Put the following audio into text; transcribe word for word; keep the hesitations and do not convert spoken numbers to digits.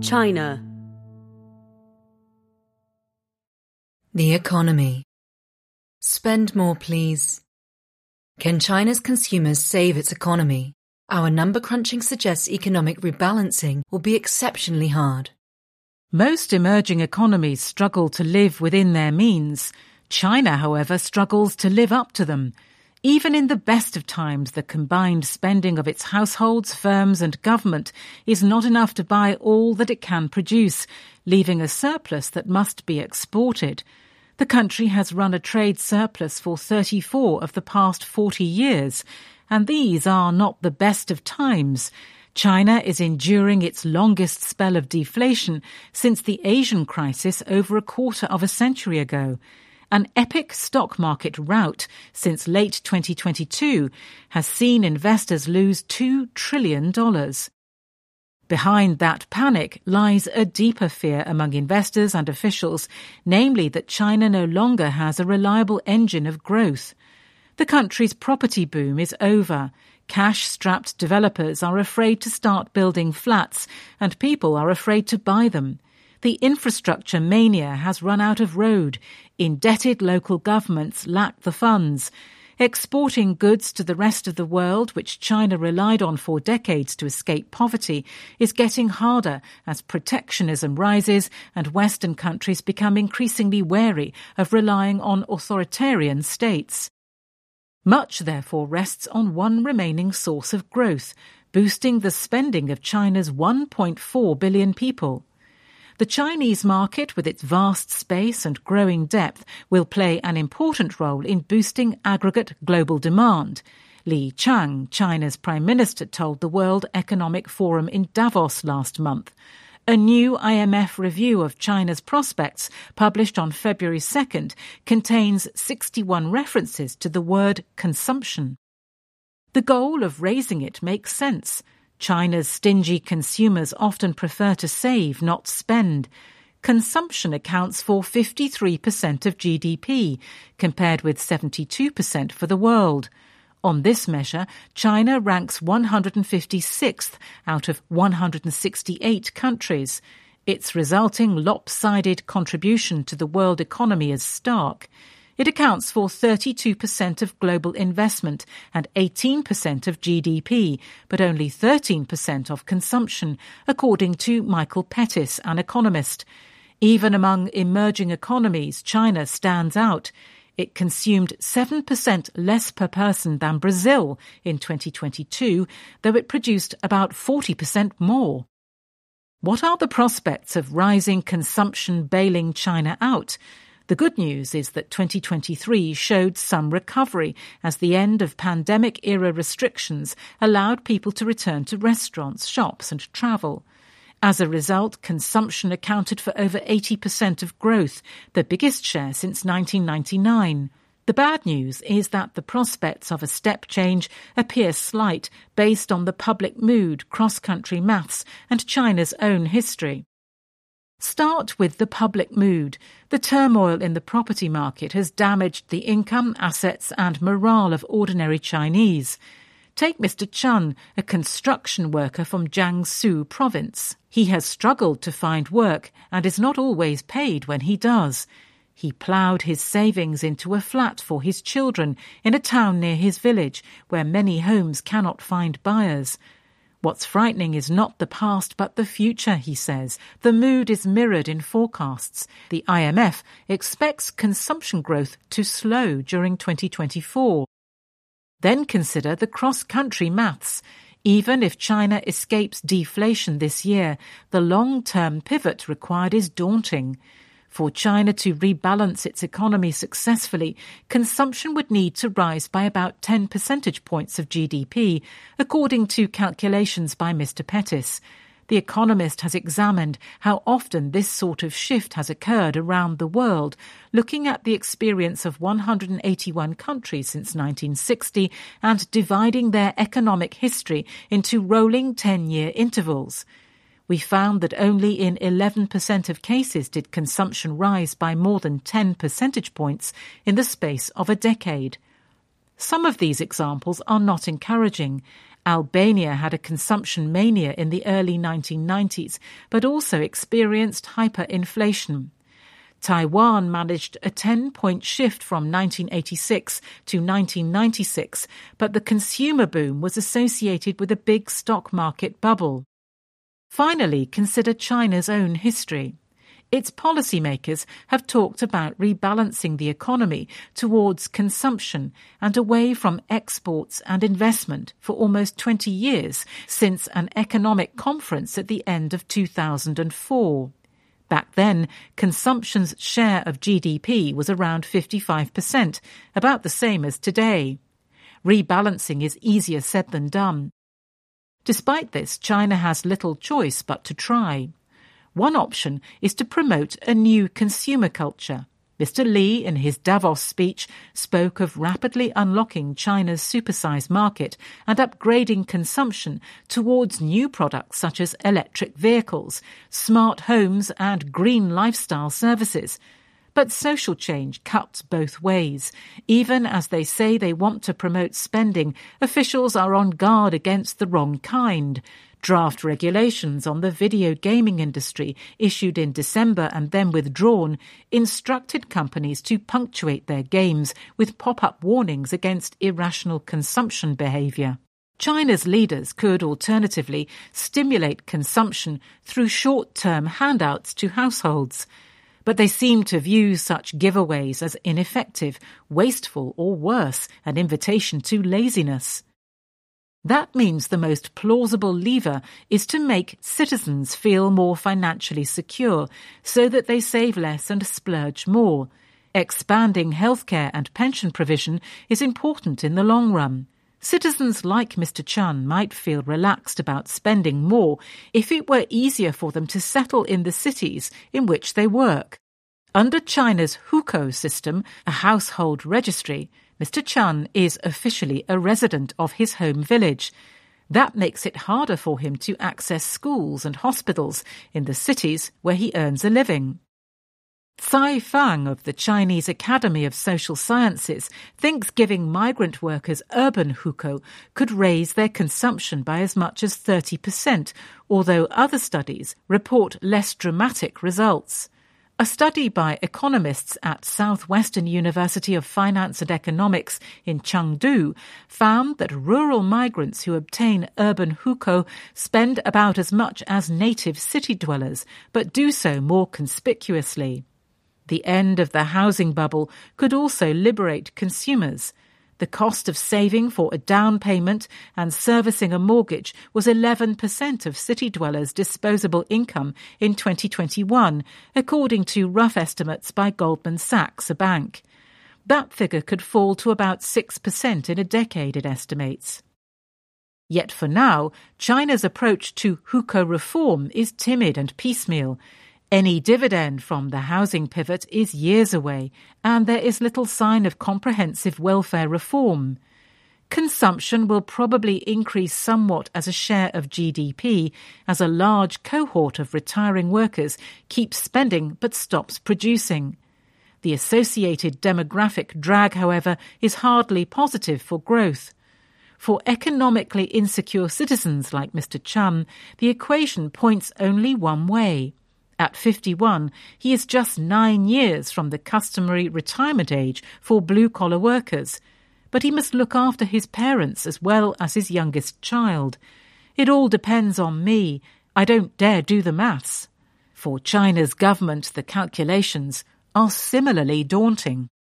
China. The economy. Spend more, please. Can China's consumers save its economy? Our number crunching suggests economic rebalancing will be exceptionally hard. Most emerging economies struggle to live within their means. China, however, struggles to live up to them. Even in the best of times, the combined spending of its households, firms and government is not enough to buy all that it can produce, leaving a surplus that must be exported. The country has run a trade surplus for thirty-four of the past forty years, and these are not the best of times. China is enduring its longest spell of deflation since the Asian crisis over a quarter of a century ago. An epic stock market rout since late twenty twenty-two has seen investors lose two trillion dollars. Behind that panic lies a deeper fear among investors and officials, namely that China no longer has a reliable engine of growth. The country's property boom is over. Cash-strapped developers are afraid to start building flats, and people are afraid to buy them. The infrastructure mania has run out of road. Indebted local governments lack the funds. Exporting goods to the rest of the world, which China relied on for decades to escape poverty, is getting harder as protectionism rises and Western countries become increasingly wary of relying on authoritarian states. Much, therefore, rests on one remaining source of growth, boosting the spending of China's one point four billion people. The Chinese market, with its vast space and growing depth, will play an important role in boosting aggregate global demand. Li Qiang, China's Prime Minister, told the World Economic Forum in Davos last month. A new I M F review of China's prospects, published on February second, contains sixty-one references to the word consumption. The goal of raising it makes sense. China's stingy consumers often prefer to save, not spend. Consumption accounts for fifty-three percent of G D P, compared with seventy-two percent for the world. On this measure, China ranks one hundred fifty-sixth out of one hundred sixty-eight countries. Its resulting lopsided contribution to the world economy is stark. It accounts for thirty-two percent of global investment and eighteen percent of G D P, but only thirteen percent of consumption, according to Michael Pettis, an economist. Even among emerging economies, China stands out. It consumed seven percent less per person than Brazil in twenty twenty-two, though it produced about forty percent more. What are the prospects of rising consumption bailing China out? The good news is that twenty twenty-three showed some recovery as the end of pandemic-era restrictions allowed people to return to restaurants, shops and travel. As a result, consumption accounted for over eighty percent of growth, the biggest share since nineteen ninety-nine. The bad news is that the prospects of a step change appear slight based on the public mood, cross-country maths and China's own history. Start with the public mood. The turmoil in the property market has damaged the income, assets and morale of ordinary Chinese. Take Mister Chen, a construction worker from Jiangsu province. He has struggled to find work and is not always paid when he does. He ploughed his savings into a flat for his children in a town near his village where many homes cannot find buyers. What's frightening is not the past but the future, he says. The mood is mirrored in forecasts. The I M F expects consumption growth to slow during twenty twenty-four. Then consider the cross-country maths. Even if China escapes deflation this year, the long-term pivot required is daunting. For China to rebalance its economy successfully, consumption would need to rise by about ten percentage points of G D P, according to calculations by Mister Pettis. The Economist has examined how often this sort of shift has occurred around the world, looking at the experience of one hundred eighty-one countries since nineteen sixty and dividing their economic history into rolling ten-year intervals. We found that only in eleven percent of cases did consumption rise by more than ten percentage points in the space of a decade. Some of these examples are not encouraging. Albania had a consumption mania in the early nineteen nineties, but also experienced hyperinflation. Taiwan managed a ten-point shift from nineteen eighty-six to nineteen ninety-six, but the consumer boom was associated with a big stock market bubble. Finally, consider China's own history. Its policymakers have talked about rebalancing the economy towards consumption and away from exports and investment for almost twenty years, since an economic conference at the end of two thousand four. Back then, consumption's share of G D P was around fifty-five percent, about the same as today. Rebalancing is easier said than done. Despite this, China has little choice but to try. One option is to promote a new consumer culture. Mister Li, in his Davos speech, spoke of rapidly unlocking China's supersize market and upgrading consumption towards new products such as electric vehicles, smart homes and green lifestyle services. But social change cuts both ways. Even as they say they want to promote spending, officials are on guard against the wrong kind. Draft regulations on the video gaming industry, issued in December and then withdrawn, instructed companies to punctuate their games with pop-up warnings against irrational consumption behaviour. China's leaders could alternatively stimulate consumption through short-term handouts to households. But they seem to view such giveaways as ineffective, wasteful, or worse, an invitation to laziness. That means the most plausible lever is to make citizens feel more financially secure so that they save less and splurge more. Expanding healthcare and pension provision is important in the long run. Citizens like Mister Chun might feel relaxed about spending more if it were easier for them to settle in the cities in which they work. Under China's hukou system, a household registry, Mister Chun is officially a resident of his home village. That makes it harder for him to access schools and hospitals in the cities where he earns a living. Tsai Fang of the Chinese Academy of Social Sciences thinks giving migrant workers urban hukou could raise their consumption by as much as thirty percent, although other studies report less dramatic results. A study by economists at Southwestern University of Finance and Economics in Chengdu found that rural migrants who obtain urban hukou spend about as much as native city dwellers, but do so more conspicuously. The end of the housing bubble could also liberate consumers. The cost of saving for a down payment and servicing a mortgage was eleven percent of city dwellers' disposable income in twenty twenty-one, according to rough estimates by Goldman Sachs, a bank. That figure could fall to about six percent in a decade, it estimates. Yet for now, China's approach to hukou reform is timid and piecemeal. Any dividend from the housing pivot is years away, and there is little sign of comprehensive welfare reform. Consumption will probably increase somewhat as a share of G D P, as a large cohort of retiring workers keeps spending but stops producing. The associated demographic drag, however, is hardly positive for growth. For economically insecure citizens like Mister Chun, the equation points only one way. At fifty-one, he is just nine years from the customary retirement age for blue-collar workers. But he must look after his parents as well as his youngest child. It all depends on me. I don't dare do the maths. For China's government, the calculations are similarly daunting.